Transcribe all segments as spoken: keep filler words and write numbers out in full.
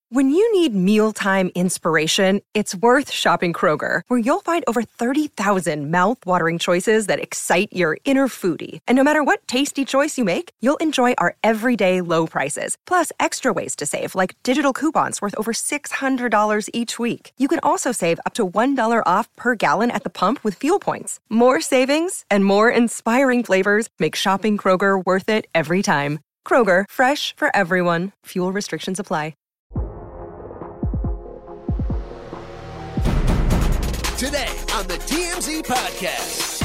When you need mealtime inspiration, it's worth shopping Kroger, where you'll find over thirty thousand mouth-watering choices that excite your inner foodie. And no matter what tasty choice you make, you'll enjoy our everyday low prices, plus extra ways to save, like digital coupons worth over six hundred dollars each week. You can also save up to one dollar off per gallon at the pump with fuel points. More savings and more inspiring flavors make shopping Kroger worth it every time. Kroger, fresh for everyone. Fuel restrictions apply. Today on the T M Z Podcast.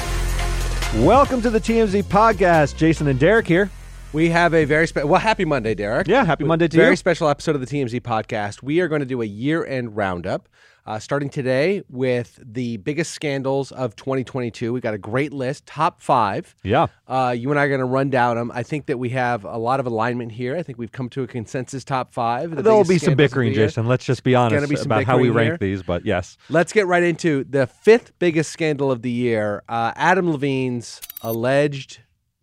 Welcome to the T M Z Podcast. Jason and Derek here. We have a very special, well, happy Monday, Derek. Yeah, happy Monday to very you. Very special episode of the T M Z Podcast. We are going to do a year-end roundup, uh, starting today with the biggest scandals of twenty twenty-two. We got a great list, top five. Yeah. Uh, you and I are going to run down them. I think that we have a lot of alignment here. I think we've come to a consensus top five. The there will be some bickering, Jason. Let's just be honest be about how we rank here. these, but yes. Let's get right into the fifth biggest scandal of the year, uh, Adam Levine's alleged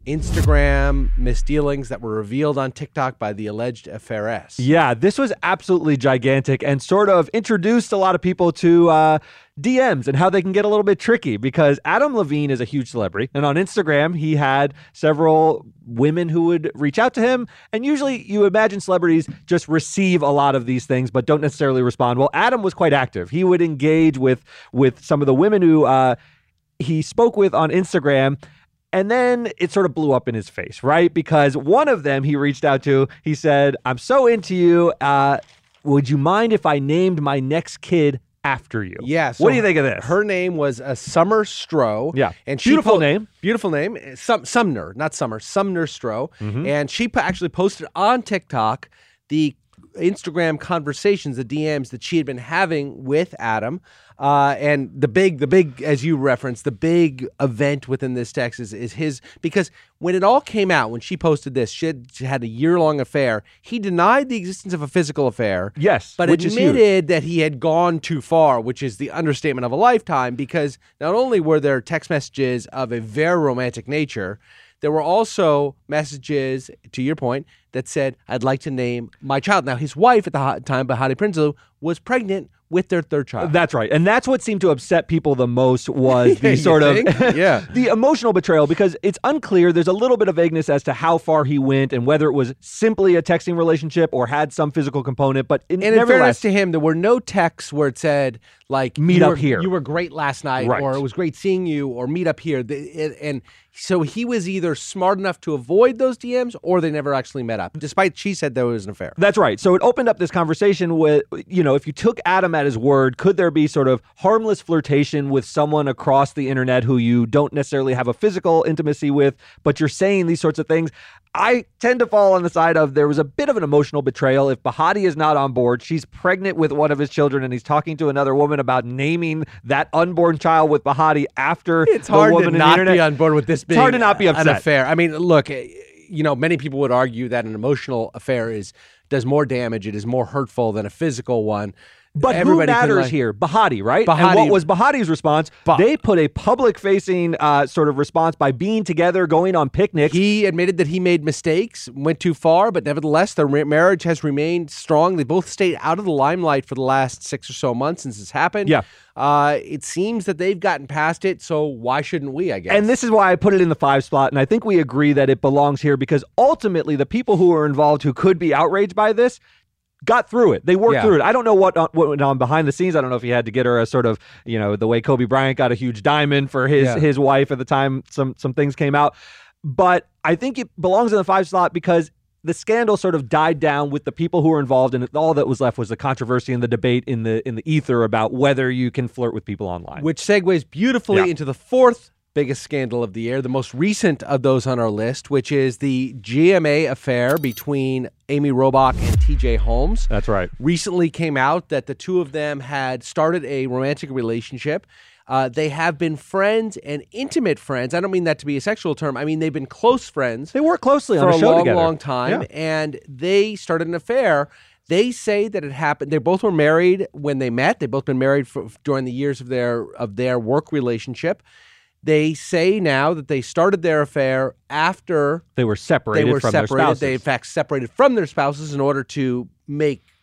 Instagram misdealings that were revealed on TikTok by the alleged affairess. Yeah, this was absolutely gigantic and sort of introduced a lot of people to uh, D Ms and how they can get a little bit tricky, because Adam Levine is a huge celebrity, and on Instagram he had several women who would reach out to him, and usually you imagine celebrities just receive a lot of these things but don't necessarily respond. Well, Adam was quite active. He would engage with with some of the women who uh, he spoke with on Instagram. And then it sort of blew up in his face, right? Because one of them he reached out to, he said, "I'm so into you. Uh, would you mind if I named my next kid after you?" Yeah. So what do you think of this? Her name was uh, Summer Stroh. Yeah. And she beautiful po- name. Beautiful name. Sum- Sumner, not Summer. Sumner Stroh. Mm-hmm. And she po- actually posted on TikTok the Instagram conversations, the D Ms that she had been having with Adam. Uh, and the big, the big, as you referenced, the big event within this text is, is his, because when it all came out, when she posted this, she had, she had a year-long affair. He denied the existence of a physical affair. Yes, but which admitted is huge. that he had gone too far, which is the understatement of a lifetime, because not only were there text messages of a very romantic nature, there were also messages, to your point, that said, "I'd like to name my child." Now, his wife at the time, Bahati Prinsloo, was pregnant with their third child. That's right. And that's what seemed to upset people the most was the You sort think? of Yeah. the emotional betrayal, because it's unclear. There's a little bit of vagueness as to how far he went and whether it was simply a texting relationship or had some physical component. But in, And in fairness nevertheless, to him, there were no texts where it said, like, meet you up were, here. You were great last night, Right. or it was great seeing you, or meet up here. The- it- And so he was either smart enough to avoid those D Ms, or they never actually met up, despite she said there was an affair. That's right. So it opened up this conversation with, you know, if you took Adam at his word, could there be sort of harmless flirtation with someone across the internet who you don't necessarily have a physical intimacy with, but you're saying these sorts of things? I tend to fall on the side of there was a bit of an emotional betrayal. If Bahati is not on board, she's pregnant with one of his children, and he's talking to another woman about naming that unborn child with Bahati after It's the hard woman to in the not internet. be on board with this being It's hard to not be an upset. affair. I mean, look, you know, many people would argue that an emotional affair is does more damage, it is more hurtful than a physical one. But Everybody who can, matters like- here? Bahati, right? Bahati- And what was Bahati's response? Bah- they put a public-facing uh, sort of response by being together, going on picnics. He admitted that he made mistakes, went too far, but nevertheless, their ma- marriage has remained strong. They both stayed out of the limelight for the last six or so months since this happened. Yeah. Uh, it seems that they've gotten past it, so why shouldn't we, I guess? And this is why I put it in the five spot, and I think we agree that it belongs here, because ultimately the people who are involved who could be outraged by this got through it. They worked Yeah. through it. I don't know what, what went on behind the scenes. I don't know if he had to get her a sort of, you know, the way Kobe Bryant got a huge diamond for his Yeah. his wife at the time some some things came out. But I think it belongs in the five slot because the scandal sort of died down with the people who were involved, and all that was left was the controversy and the debate in the in the ether about whether you can flirt with people online. Which segues beautifully Yeah. into the fourth biggest scandal of the year, the most recent of those on our list, which is the G M A affair between Amy Robach and T J Holmes. That's right. Recently came out that the two of them had started a romantic relationship. Uh, they have been friends and intimate friends. I don't mean that to be a sexual term. I mean they've been close friends They work closely for on a, a show long, together. long time, Yeah. and they started an affair. They say that it happened. They both were married when they met. They've both been married for, during the years of their of their work relationship. They say now that they started their affair after They were separated they were from separated. their spouses. They, in fact, separated from their spouses in order to make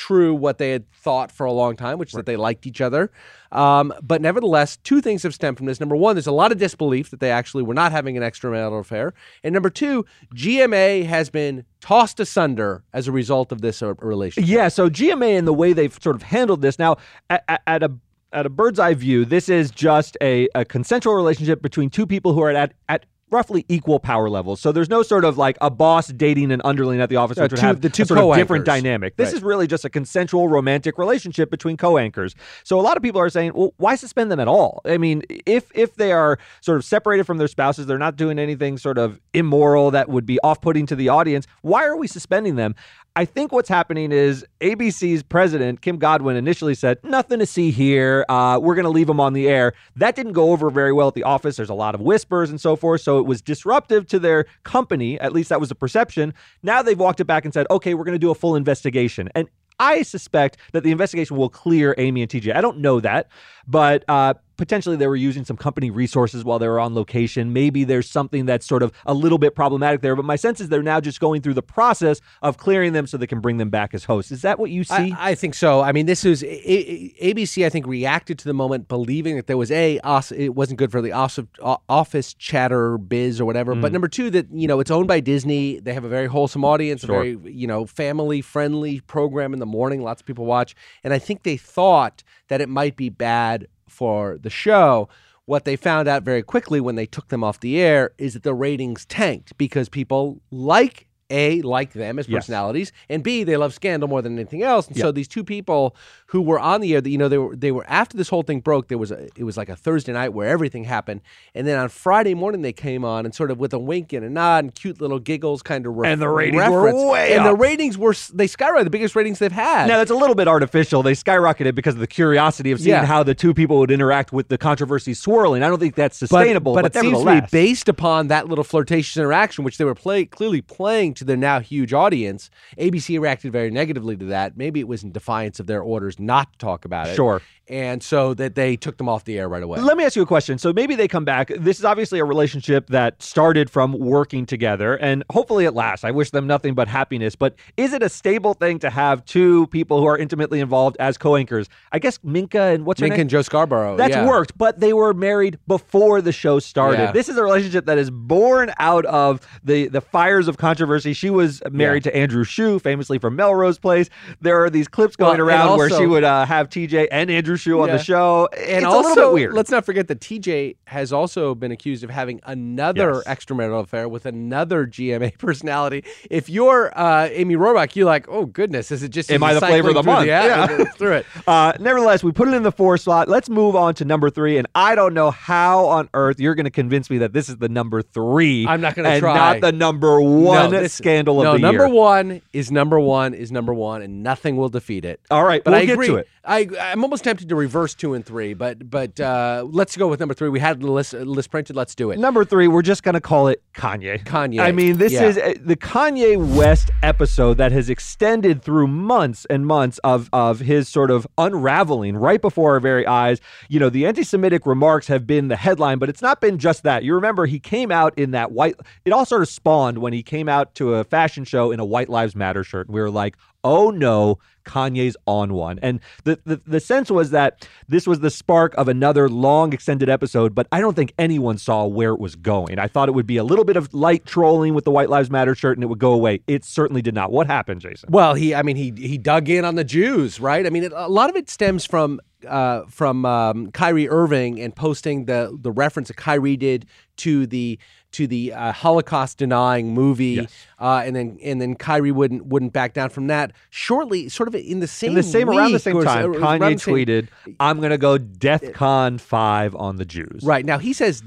true what they had thought for a long time, which is that they liked each other. Um, but nevertheless, two things have stemmed from this. Number one, there's a lot of disbelief that they actually were not having an extramarital affair. And number two, G M A has been tossed asunder as a result of this uh, relationship. Yeah, so G M A and the way they've sort of handled this now, at, at, at a at a bird's eye view, this is just a, a consensual relationship between two people who are at at roughly equal power levels. So there's no sort of like a boss dating an underling at the office, Uh, which would two- have the two a sort of co-anchors. different dynamic. This Right. is really just a consensual romantic relationship between co-anchors. So a lot of people are saying, well, why suspend them at all? I mean, if if they are sort of separated from their spouses, they're not doing anything sort of immoral that would be off-putting to the audience, why are we suspending them? I think what's happening is A B C's president, Kim Godwin, initially said, nothing to see here. Uh, we're going to leave them on the air. That didn't go over very well at the office. There's a lot of whispers and so forth. So it was disruptive to their company. At least that was the perception. Now they've walked it back and said, okay, we're going to do a full investigation. And I suspect that the investigation will clear Amy and T J. I don't know that, but uh, potentially they were using some company resources while they were on location. Maybe there's something that's sort of a little bit problematic there, but my sense is they're now just going through the process of clearing them so they can bring them back as hosts. Is that what you see? I, I think so. I mean, this is A- A- ABC. I think reacted to the moment, believing that there was a os- it wasn't good for the os- office chatter biz or whatever. Mm. But number two, that you know it's owned by Disney. They have a very wholesome audience, Sure. a very you know family friendly program in the morning. Lots of people watch, and I think they thought that it might be bad for the show. What they found out very quickly when they took them off the air is that the ratings tanked because people like A, like them as Yes. personalities, and B, they love scandal more than anything else. And Yep. so these two people who were on the air, that you know, they were they were after this whole thing broke. There was a, it was like a Thursday night where everything happened, and then on Friday morning they came on and sort of with a wink and a nod and cute little giggles, kind of re- And the ratings were reference. way and the up. ratings were s- they skyrocketed, the biggest ratings they've had. Now, that's a little bit artificial. They skyrocketed because of the curiosity of seeing Yeah. how the two people would interact with the controversy swirling. I don't think that's sustainable, but, but, but it seems to be nevertheless. based upon that little flirtatious interaction, which they were play, clearly playing to their now huge audience. A B C reacted very negatively to that. Maybe it was in defiance of their orders not to talk about it. Sure. And so that they took them off the air right away. Let me ask you a question. So maybe they come back. This is obviously a relationship that started from working together, and hopefully it lasts. I wish them nothing but happiness. But is it a stable thing to have two people who are intimately involved as co-anchors? I guess Minka and what's her Minka name? and Joe Scarborough. That's yeah. worked, but they were married before the show started. Yeah. This is a relationship that is born out of the, the fires of controversy. She was married to Andrew Shue, famously from Melrose Place. There are these clips going Well, and around where also- she would uh, have T J and Andrew Shue on Yeah. the show. And it's also, a little bit weird. let's not forget that T J has also been accused of having another Yes. extramarital affair with another G M A personality. If you're uh, Amy Rohrbach, you're like, oh goodness, is it just Am is I it the flavor of the cycling month? through Yeah. Yeah, through it. Uh, nevertheless, we put it in the four slot. Let's move on to number three. And I don't know how on earth you're going to convince me that this is the number three. I'm not gonna and try. not the number one No, this- scandal of no, the number year. one is number one is number one, and nothing will defeat it. All right, But we'll I get agree. to it. I, I'm almost tempted to reverse two and three, but but uh, let's go with number three. We had the list, list printed. Let's do it. Number three, we're just going to call it Kanye. Kanye. I mean, this Yeah. is uh, the Kanye West episode that has extended through months and months of, of his sort of unraveling right before our very eyes. You know, the anti-Semitic remarks have been the headline, but it's not been just that. You remember he came out in that white, it all sort of spawned when he came out to a fashion show in a White Lives Matter shirt. We were like, oh no, Kanye's on one. And the, the the sense was that this was the spark of another long extended episode, but I don't think anyone saw where it was going. I thought it would be a little bit of light trolling with the White Lives Matter shirt and it would go away. It certainly did not. What happened, Jason? Well, he, I mean, he he dug in on the Jews, right? I mean, it, a lot of it stems from uh, from um, Kyrie Irving and posting the the reference that Kyrie did to the to the uh, Holocaust denying movie, Yes. uh, and then and then Kyrie wouldn't wouldn't back down from that. Shortly, sort of in the same In the same around the week same or so- time, around Kanye the same- tweeted, I'm going to go DEFCON five on the Jews. Right now, he says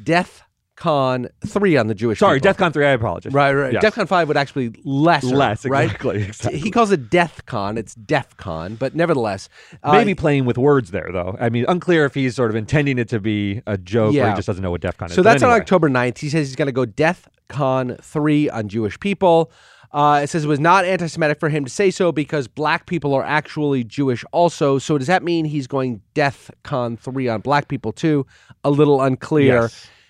DEFCON three on the Jewish. Sorry, people. DEFCON three, I apologize. Right, right. Yes. DEFCON five would actually be lesser, Less, right? exactly, exactly. He calls it DEFCON. It's DEFCON, but nevertheless, uh, Maybe playing with words there, though. I mean, unclear if he's sort of intending it to be a joke or Yeah. he just doesn't know what DEFCON is. So But that's on anyway. October ninth. He says he's going to go DEFCON three on Jewish people. Uh, it says it was not anti-Semitic for him to say so because black people are actually Jewish also. So does that mean he's going DEFCON three on black people too? A little unclear. Yes.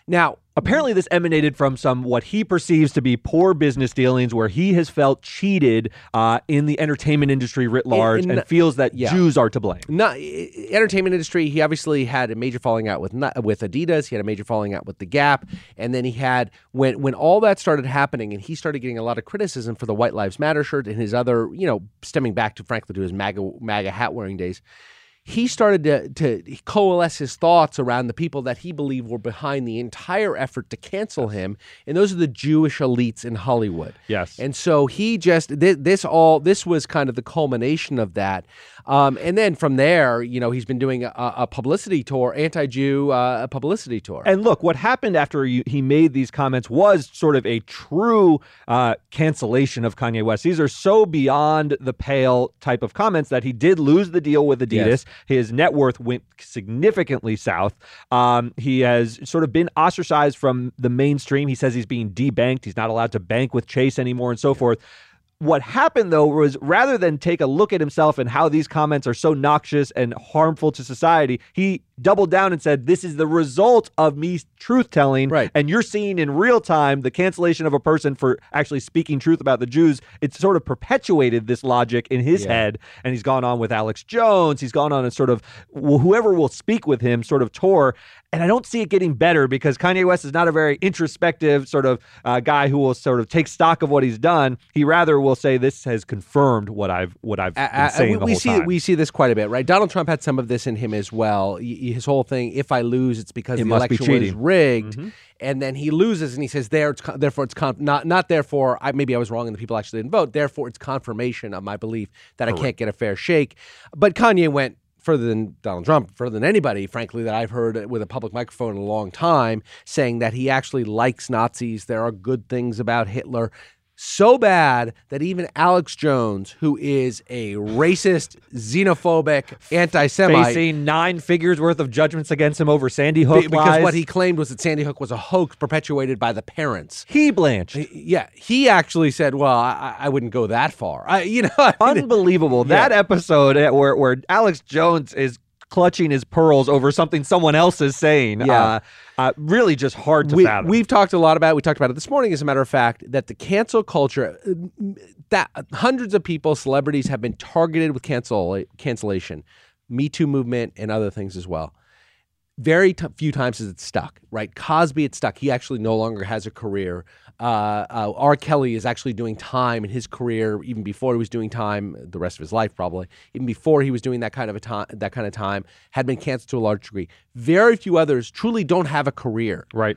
Now, apparently this emanated from some what he perceives to be poor business dealings where he has felt cheated uh, in the entertainment industry writ large In- in- and feels that yeah. Jews are to blame. not entertainment industry. He obviously had a major falling out with with Adidas. He had a major falling out with the Gap, and then he had when when all that started happening, and he started getting a lot of criticism for the White Lives Matter shirt and his other, you know, stemming back to frankly to his MAGA MAGA hat wearing days. He started to, to coalesce his thoughts around the people that he believed were behind the entire effort to cancel him, and those are the Jewish elites in Hollywood. Yes. And so he just this, this all this was kind of the culmination of that, um, and then from there, you know, he's been doing a, a publicity tour, anti-Jew uh, publicity tour. And look, what happened after he he made these comments was sort of a true uh, cancellation of Kanye West. These are so beyond the pale type of comments that he did lose the deal with Adidas. Yes. His net worth went significantly south. Um, he has sort of been ostracized from the mainstream. He says he's being debanked. He's not allowed to bank with Chase anymore and so forth. What happened, though, was rather than take a look at himself and how these comments are so noxious and harmful to society, he doubled down and said, this is the result of me truth-telling. Right. And you're seeing in real time the cancellation of a person for actually speaking truth about the Jews. It's sort of perpetuated this logic in his Yeah. head. And he's gone on with Alex Jones. He's gone on a sort of wh- whoever will speak with him sort of tour. And I don't see it getting better because Kanye West is not a very introspective sort of uh, guy who will sort of take stock of what he's done. He rather will say this has confirmed what I've what I've been Uh, saying we, the we whole see time. we see this quite a bit, right? Donald Trump had some of this in him as well. Y- His whole thing: if I lose, it's because It the must be election was cheating. rigged. Mhm. And then he loses, and he says, "There, it's con- therefore it's con- not not therefore. I, maybe I was wrong, and the people actually didn't vote. Therefore, it's confirmation of my belief that I can't get a fair shake." But Kanye went further than Donald Trump, further than anybody, frankly, that I've heard with a public microphone in a long time, saying that he actually likes Nazis. There are good things about Hitler. So bad that even Alex Jones, who is a racist, xenophobic, anti-Semite, Facing nine figures worth of judgments against him over Sandy Hook be- because lies. what he claimed was that Sandy Hook was a hoax perpetuated by the parents. he blanched. Yeah, he actually said, "Well, I, I wouldn't go that far." I, you know, I mean, Unbelievable. Yeah. That episode uh, where, where Alex Jones is clutching his pearls over something someone else is saying. Yeah. Uh, uh, really just hard to we, fathom. we've talked a lot about it. We talked about it this morning, as a matter of fact, that the cancel culture, uh, that hundreds of people, celebrities have been targeted with cancel cancellation, Me Too movement, and other things as well. Very t- few times has it stuck, right? Cosby, it stuck. He actually no longer has a career. Uh, uh, R. Kelly is actually doing time in his career, even before he was doing time, the rest of his life probably, even before he was doing that kind of a time, that kind of time, had been canceled to a large degree. Very few others truly don't have a career. right.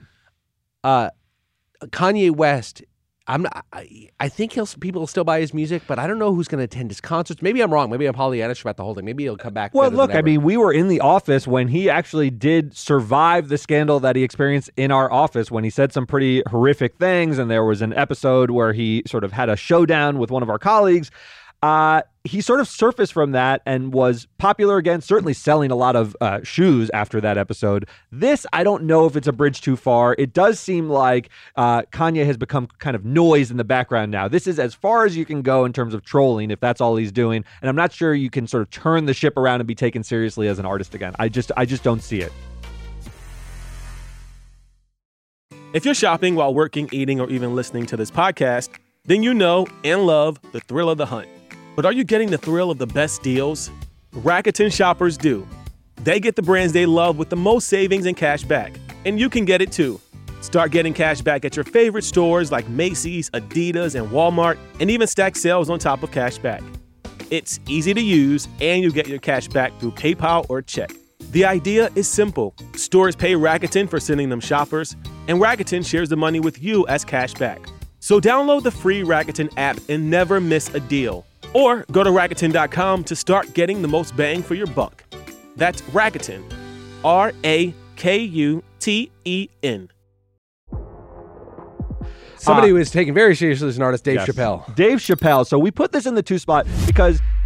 Uh, Kanye West, I'm not, I, I think he'll people will still buy his music, but I don't know who's going to attend his concerts. Maybe I'm wrong. Maybe I'm Pollyannish about the whole thing. Maybe he'll come back. Well, better look, than I ever. mean, we were in the office when he actually did survive the scandal that he experienced in our office when he said some pretty horrific things. And there was an episode where he sort of had a showdown with one of our colleagues. Uh, he sort of surfaced from that and was popular again, certainly selling a lot of uh, shoes after that episode. This, I don't know if it's a bridge too far. It does seem like uh, Kanye has become kind of noise in the background now. This is as far as you can go in terms of trolling, if that's all he's doing. And I'm not sure you can sort of turn the ship around and be taken seriously as an artist again. I just, I just don't see it. If you're shopping while working, eating, or even listening to this podcast, then you know and love the thrill of the hunt. But are you getting the thrill of the best deals? Rakuten shoppers do. They get the brands they love with the most savings and cash back. And you can get it too. Start getting cash back at your favorite stores like Macy's, Adidas, and Walmart, and even stack sales on top of cash back. It's easy to use, and you get your cash back through PayPal or check. The idea is simple. Stores pay Rakuten for sending them shoppers, and Rakuten shares the money with you as cash back. So download the free Rakuten app and never miss a deal. Or go to Rakuten dot com to start getting the most bang for your buck. That's Rakuten. R A K U T E N. somebody Uh, who is taken very seriously as an artist, Dave Yes. Chappelle. Dave Chappelle. So we put this in the two spot because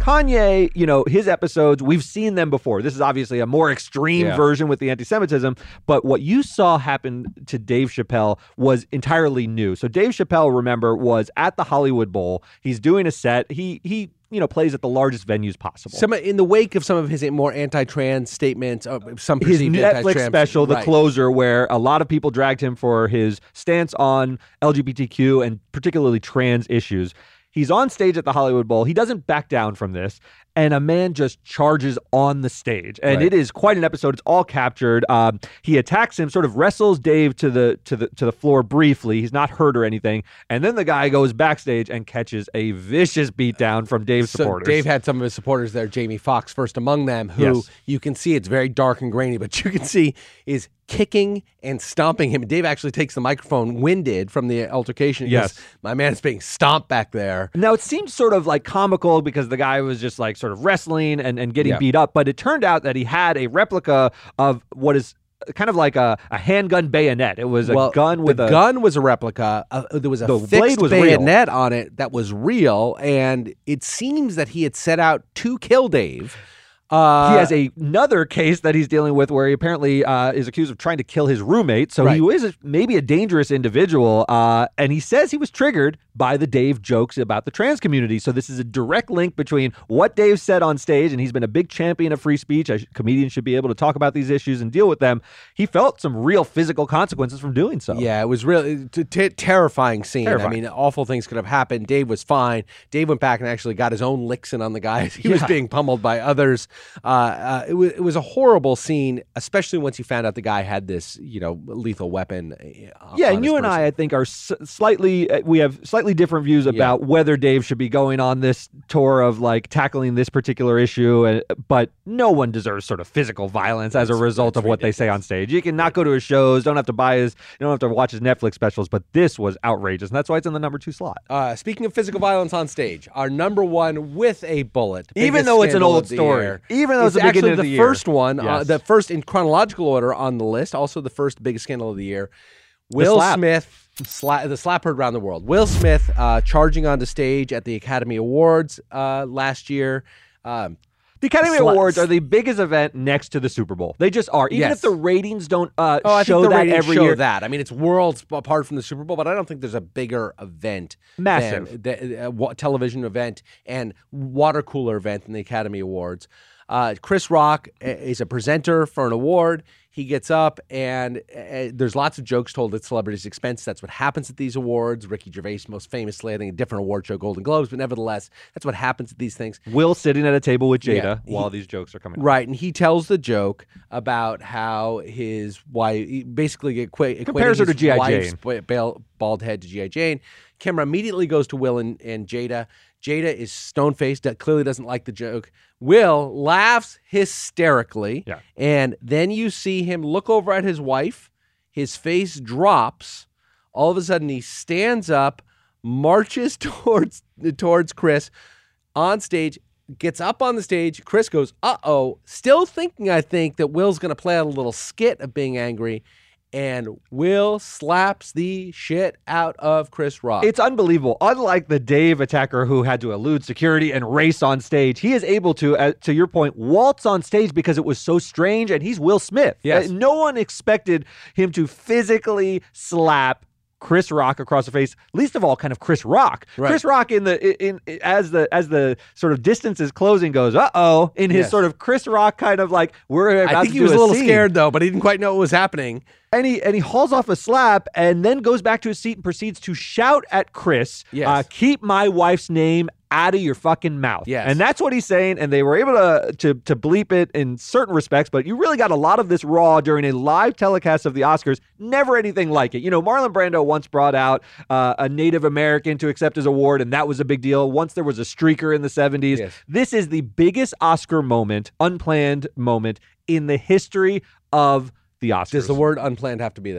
Kanye, you know, his episodes, we've seen them before. This is obviously a more extreme Yeah. version with the anti-Semitism, but what you saw happen to Dave Chappelle was entirely new. So Dave Chappelle, remember, was at the Hollywood Bowl. He's doing a set. He he you know, plays at the largest venues possible. Some in the wake of some of his more anti-trans statements, uh, some his perceived Netflix anti-trans special, The right. Closer, where a lot of people dragged him for his stance on L G B T Q and particularly trans issues. He's on stage at the Hollywood Bowl. He doesn't back down from this. And a man just charges on the stage. And Right. it is quite an episode. It's all captured. Um, he attacks him, sort of wrestles Dave to the to the to the floor briefly. He's not hurt or anything. And then the guy goes backstage and catches a vicious beatdown from Dave's So supporters. Dave had some of his supporters there, Jamie Foxx first among them, who Yes. you can see it's very dark and grainy, but you can see is kicking and stomping him. Dave actually takes the microphone winded from the altercation. He Yes. goes, my man is being stomped back there. Now, it seemed sort of like comical because the guy was just like sort of wrestling and, and getting Yeah. beat up, but it turned out that he had a replica of what is kind of like a, a handgun bayonet. It was a well, gun with the a gun was a replica. Uh, there was a The fixed blade was real. bayonet on it that was real, and it seems that he had set out to kill Dave. Uh, He has a, another case that he's dealing with where he apparently uh, is accused of trying to kill his roommate. So he Right. is a, maybe a dangerous individual. Uh, and he says he was triggered by the Dave jokes about the trans community. So this is a direct link between what Dave said on stage, and he's been a big champion of free speech. I, comedians should be able to talk about these issues and deal with them. He felt some real physical consequences from doing so. Yeah, it was really t- t- terrifying scene. Terrifying. I mean, awful things could have happened. Dave was fine. Dave went back and actually got his own licks in on the guy as he was Yeah. being pummeled by others. Uh, uh, it, was, it was a horrible scene, especially once you found out the guy had this, you know, lethal weapon. uh, Yeah, on and his you and person. I, I think, are s- slightly, uh, we have slightly different views about whether Dave should be going on this tour of like tackling this particular issue, uh, but no one deserves sort of physical violence as a result of what they say on stage. You can not go to his shows, don't have to buy his, you don't have to watch his Netflix specials, but this was outrageous, and that's why it's in the number two slot. Uh, speaking of physical violence on stage, our number one with a bullet, Even biggest though it's an scandal old of the story. year, Even though it's is the beginning actually of the the year. first one, uh, Yes. the first in chronological order on the list, also the first biggest scandal of the year. Will slap. Smith, sla- the slap heard around the world. Will Smith uh, charging onto stage at the Academy Awards uh, last year. Um, The Academy Sla- Awards are the biggest event next to the Super Bowl. They just are. Even Yes. if the ratings don't uh, oh, I show think the that ratings every show year. that. I mean, it's worlds apart from the Super Bowl, but I don't think there's a bigger event, Massive. than the, uh, wa- television event and water cooler event than the Academy Awards. Uh, Chris Rock uh, is a presenter for an award. He gets up and uh, there's lots of jokes told at celebrities' expense. That's what happens at these awards. Ricky Gervais, most famously, I think a different award show, Golden Globes, but nevertheless, that's what happens at these things. Will sitting at a table with Jada Yeah, while he- these jokes are coming up. Right, and he tells the joke about how his wife, he basically equa- Compares equating her to his G I. wife's Jane. ba- bal- bald head to G I. Jane. Camera immediately goes to Will and, and Jada. Jada is stone-faced, that clearly doesn't like the joke. Will laughs hysterically, Yeah. and then you see him look over at his wife. His face drops. All of a sudden, he stands up, marches towards towards Chris on stage, gets up on the stage. Chris goes, uh-oh, still thinking, I think, that Will's going to play out a little skit of being angry, and Will slaps the shit out of Chris Rock. It's unbelievable. Unlike the Dave attacker who had to elude security and race on stage, he is able to, uh, to your point, waltz on stage because it was so strange, and he's Will Smith. Yes. Uh, no one expected him to physically slap Chris Rock across the face, least of all kind of Chris Rock. Right. Chris Rock in the in, in as the as the sort of distance is closing goes, uh-oh, in his Yes. sort of Chris Rock kind of like, we're about I think to he do was a little scene. scared, though, but he didn't quite know what was happening. And he and he hauls off a slap and then goes back to his seat and proceeds to shout at Chris, Yes. uh, keep my wife's name out of your fucking mouth. Yes. And that's what he's saying, and they were able to, to to bleep it in certain respects, but you really got a lot of this raw during a live telecast of the Oscars. Never anything like it. You know, Marlon Brando once brought out uh, a Native American to accept his award, and that was a big deal. Once there was a streaker in the seventies. Yes. This is the biggest Oscar moment, unplanned moment, in the history of the Oscars. Does the word unplanned have to be there?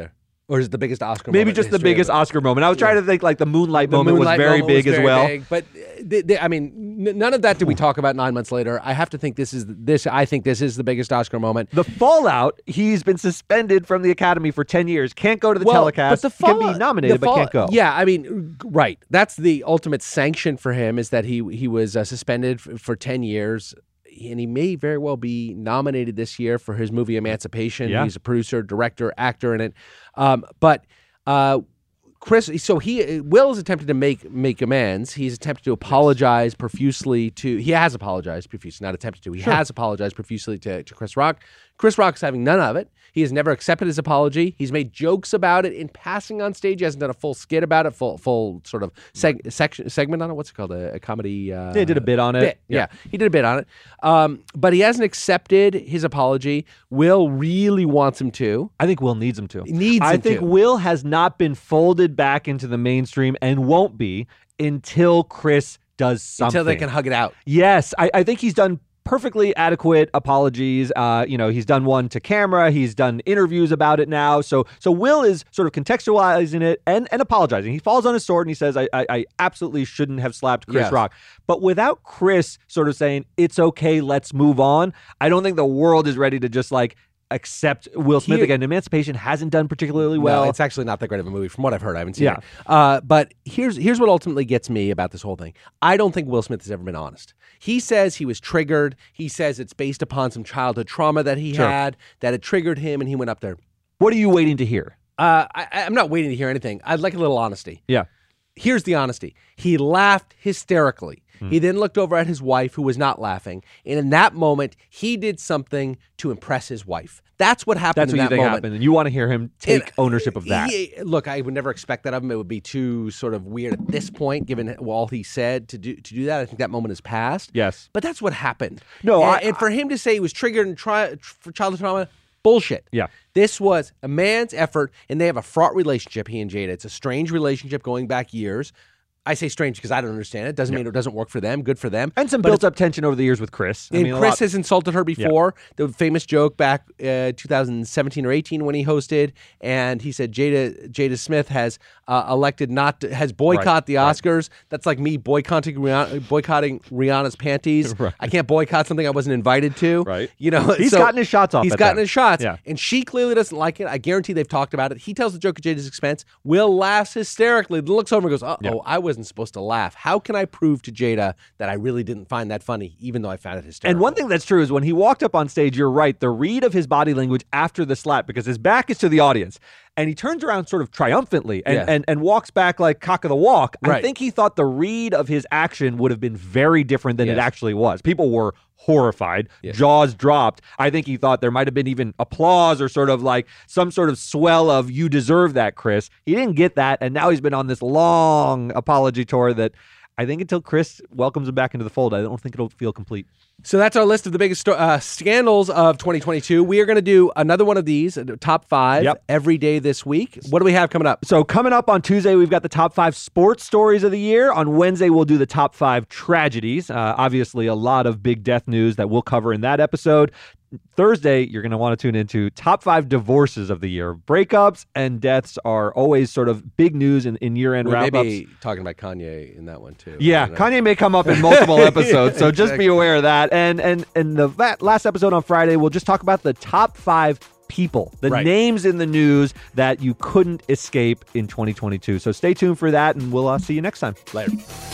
Or is it the biggest Oscar Maybe moment just in the history of biggest it? Oscar moment. I was trying to think like the Moonlight The moment Moonlight was very moment big was as very well. big, but uh, they, they, I mean, n- none of that did we talk about nine months later. I have to think this is this. I think this is the biggest Oscar moment. The fallout, he's been suspended from the Academy for ten years. Can't go to the Well, telecast. but the can fall- be nominated, the but fall- can't go. Yeah, I mean, right. That's the ultimate sanction for him is that he he was uh, suspended f- for ten years. And he may very well be nominated this year for his movie Emancipation. Yeah. He's a producer, director, actor in it. Um, but uh, Chris, so he Will has attempted to make make amends. He's attempted to apologize profusely to. He has apologized profusely, not attempted to. He has apologized profusely to, to Chris Rock. Chris Rock's having none of it. He has never accepted his apology. He's made jokes about it in passing on stage. He hasn't done a full skit about it, full full sort of seg- section, segment on it. What's it called? A, a comedy. Uh, Yeah, he did a bit on it. bit. Yeah. he did a bit on it. Um, but he hasn't accepted his apology. Will really wants him to. I think Will needs him to. Needs I him think to. Will has not been folded back into the mainstream and won't be until Chris does something. Until they can hug it out. Yes, I, I think he's done perfectly adequate apologies. Uh, you know, he's done one to camera. He's done interviews about it now. So, so Will is sort of contextualizing it and, and apologizing. He falls on his sword and he says, I, I, I absolutely shouldn't have slapped Chris Yes. Rock. But without Chris sort of saying, it's okay, let's move on, I don't think the world is ready to just like accept Will Smith Here- again. Emancipation hasn't done particularly well. No, it's actually not that great of a movie from what I've heard. I haven't seen Yeah. it. Uh, but here's here's what ultimately gets me about this whole thing. I don't think Will Smith has ever been honest. He says he was triggered. He says it's based upon some childhood trauma that he Sure. had, that it triggered him, and he went up there. What are you waiting to hear? Uh, I, I'm not waiting to hear anything. I'd like a little honesty. Yeah. Here's the honesty. He laughed hysterically. Hmm. He then looked over at his wife, who was not laughing. And in that moment, he did something to impress his wife. That's what happened That's in what you that think moment. happened. And you want to hear him take And, ownership of that. he- look, I would never expect that of him. It would be too sort of weird at this point, given all he said to do to do that. I think that moment is past. Yes. But that's what happened. No, and, I- and for him to say he was triggered and try for childhood trauma, bullshit. Yeah. This was a man's effort, and they have a fraught relationship, he and Jada. It's a strange relationship going back years. I say strange because I don't understand it. Doesn't mean it doesn't work for them. Good for them. And some But built up tension over the years with Chris. I and mean, a Chris lot- has insulted her before. The famous joke back uh, two thousand seventeen or eighteen when he hosted, and he said Jada Jada Smith has uh, elected not to, has boycotted Right, the right. Oscars. That's like me boycotting Rihanna, boycotting Rihanna's panties. Right. I can't boycott something I wasn't invited to. Right. You know, He's so gotten his shots off He's at gotten them. his shots. Yeah. And she clearly doesn't like it. I guarantee they've talked about it. He tells the joke at Jada's expense. Will laughs hysterically. Then looks over and goes, "Uh oh, Yeah. I wasn't supposed to laugh. How can I prove to Jada that I really didn't find that funny, even though I found it hysterical?" And one thing that's true is when he walked up on stage, you're right, the read of his body language after the slap, because his back is to the audience, and he turns around sort of triumphantly and, Yeah. and, and walks back like cock of the walk. I Right. think he thought the read of his action would have been very different than it Yes. actually was. People were horrified, Yeah. jaws dropped. I think he thought there might have been even applause or sort of like some sort of swell of, you deserve that, Chris. He didn't get that, and now he's been on this long apology tour that I think until Chris welcomes him back into the fold, I don't think it'll feel complete. So that's our list of the biggest sto- uh, scandals of twenty twenty-two. We are going to do another one of these, uh, top five, Yep. every day this week. What do we have coming up? So coming up on Tuesday, we've got the top five sports stories of the year. On Wednesday, we'll do the top five tragedies. Uh, obviously, a lot of big death news that we'll cover in that episode. Thursday, you're going to want to tune into top five divorces of the year. Breakups and deaths are always sort of big news in, in year-end We may wrap-ups. be talking about Kanye in that one, too. Yeah, I don't know. Kanye may come up in multiple episodes, so just exactly. be aware of that. And and and the va- last episode on Friday, we'll just talk about the top five people, the Right. names in the news that you couldn't escape in twenty twenty-two. So stay tuned for that, and we'll uh, see you next time. Later.